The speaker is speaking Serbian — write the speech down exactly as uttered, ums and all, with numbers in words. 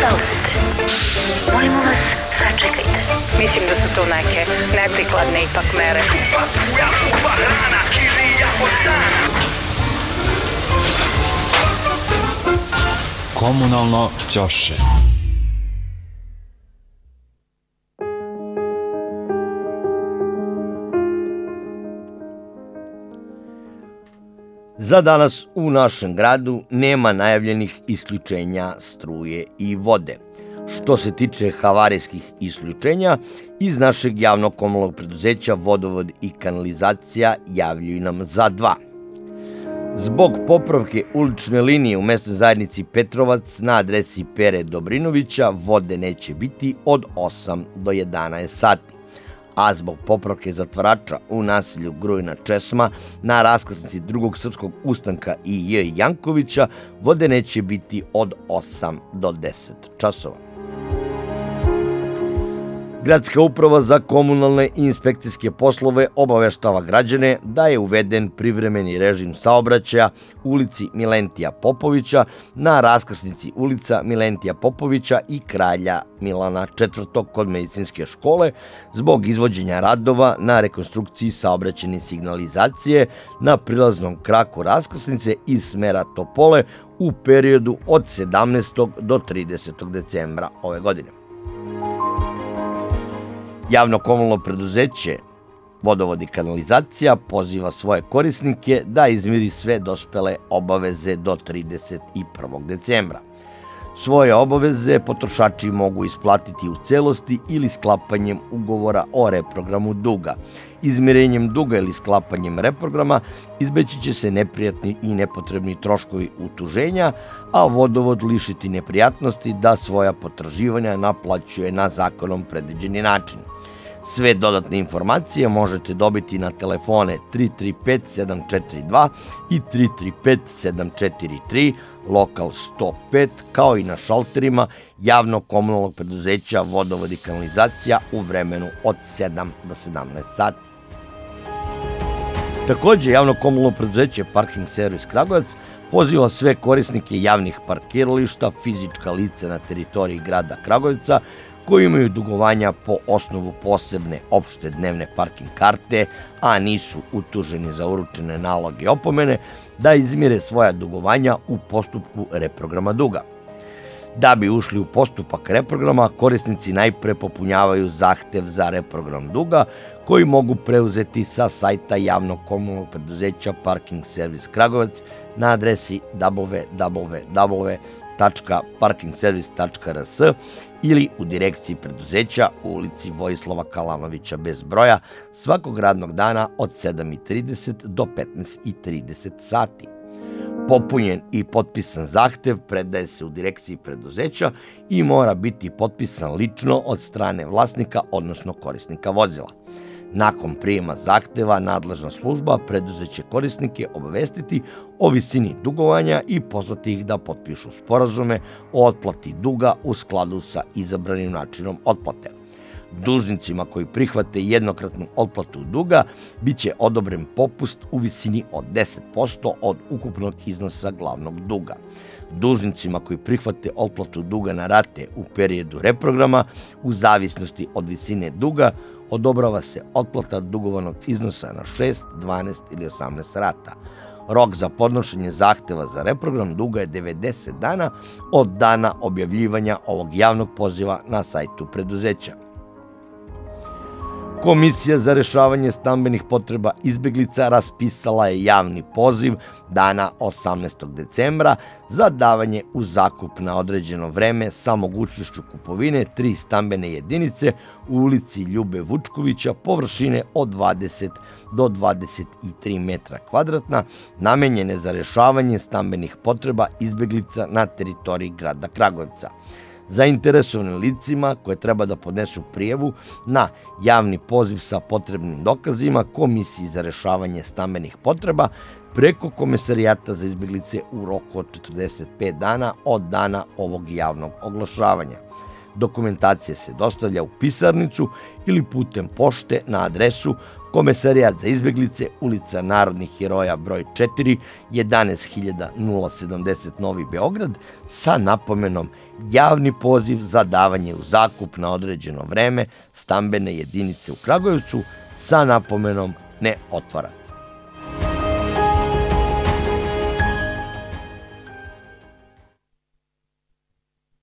zauzete. Molimo vas, sačekajte. Mislim da su to neke neprikladne ipak mere. Komunalno ćoše. Za danas u našem gradu nema najavljenih isključenja struje i vode. Što se tiče havarijskih isključenja, iz našeg javnog komunalnog preduzeća Vodovod i kanalizacija javljaju nam za dva. Zbog popravke ulične linije u mesnoj zajednici Petrovac na adresi Pere Dobrinovića vode neće biti od osam do jedanaest sati. A zbog popravke zatvarača u naselju Grujna Česma na raskrsnici drugog srpskog ustanka i J. Jankovića vode neće biti od osam do deset časova. Gradska uprava za komunalne i inspekcijske poslove obaveštava građane da je uveden privremeni režim saobraćaja u ulici Milentija Popovića na raskrsnici ulica Milentija Popovića i Kralja Milana četvrtog kod medicinske škole zbog izvođenja radova na rekonstrukciji saobraćajne signalizacije na prilaznom kraku raskrsnice iz smera Topole u periodu od sedamnaestog do tridesetog decembra ove godine. Javno komunalno preduzeće Vodovod i kanalizacija poziva svoje korisnike da izmiri sve dospele obaveze do trideset prvog decembra. Svoje obaveze potrošači mogu isplatiti u celosti ili sklapanjem ugovora o reprogramu duga. Izmirenjem duga ili sklapanjem reprograma izbeći će se neprijatni i nepotrebni troškovi utuženja, a vodovod lišiti neprijatnosti da svoja potraživanja naplaćuje na zakonom predviđeni način. Sve dodatne informacije možete dobiti na telefone tri tri pet sedam četiri dva i tri tri pet sedam četiri tri, lokal sto pet, kao i na šalterima javnog komunalnog preduzeća Vodovod i kanalizacija u vremenu od sedam do sedamnaest sati. Takođe, javno komunalno preduzeće Parking servis Kragujevac poziva sve korisnike javnih parkirališta, fizička lica na teritoriji grada Kragujevca koji imaju dugovanja po osnovu posebne opšte dnevne parking karte, a nisu utuženi za uručene naloge i opomene, da izmire svoja dugovanja u postupku reprograma duga. Da bi ušli u postupak reprograma, korisnici najpre popunjavaju zahtev za reprogram duga, koji mogu preuzeti sa sajta javnog komunalnog preduzeća Parking servis Kragujevac na adresi w w w tačka parking servis tačka r s ili u direkciji preduzeća u ulici Vojislava Kalanovića bez broja svakog radnog dana od sedam i trideset do petnaest i trideset sati. Popunjen i potpisan zahtev predaje se u direkciji preduzeća i mora biti potpisan lično od strane vlasnika, odnosno korisnika vozila. Nakon prijema zahteva, nadležna služba preduzeće korisnike obavestiti o visini dugovanja i pozvati ih da potpišu sporazume o otplati duga u skladu sa izabranim načinom otplate. Dužnicima koji prihvate jednokratnu otplatu duga biće odobren popust u visini od deset posto od ukupnog iznosa glavnog duga. Dužnicima koji prihvate otplatu duga na rate u periodu reprograma, u zavisnosti od visine duga, odobrava se otplata dugovanog iznosa na šest, dvanaest ili osamnaest rata. Rok za podnošenje zahteva za reprogram duga je devedeset dana od dana objavljivanja ovog javnog poziva na sajtu preduzeća. Komisija za rešavanje stambenih potreba izbeglica raspisala je javni poziv dana osamnaestog decembra za davanje u zakup na određeno vreme sa mogućnošću kupovine tri stambene jedinice u ulici Ljube Vučkovića površine od dvadeset do dvadeset tri metra kvadratna, namenjene za rešavanje stambenih potreba izbeglica na teritoriji grada Kragujevca. Zainteresovanim licima koje treba da podnesu prijavu na javni poziv sa potrebnim dokazima Komisiji za rešavanje stambenih potreba preko Komesarijata za izbeglice u roku od četrdeset pet dana od dana ovog javnog oglašavanja. Dokumentacija se dostavlja u pisarnicu ili putem pošte na adresu Komesarijat za izbeglice, ulica Narodnih heroja broj četiri, jedanaest hiljada sedamdeset Novi Beograd, sa napomenom javni poziv za davanje u zakup na određeno vreme stambene jedinice u Kragujevcu, sa napomenom ne otvara.